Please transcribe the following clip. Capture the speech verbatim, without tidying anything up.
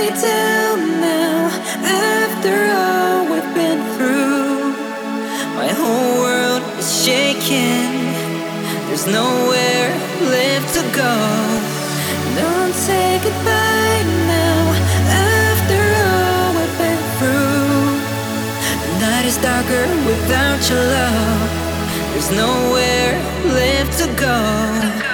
me down now. After all we've been through, my whole world is shaking. There's nowhere left to go. Don't say goodbye now. After all we've been through, the night is darker without your love. There's nowhere left to go.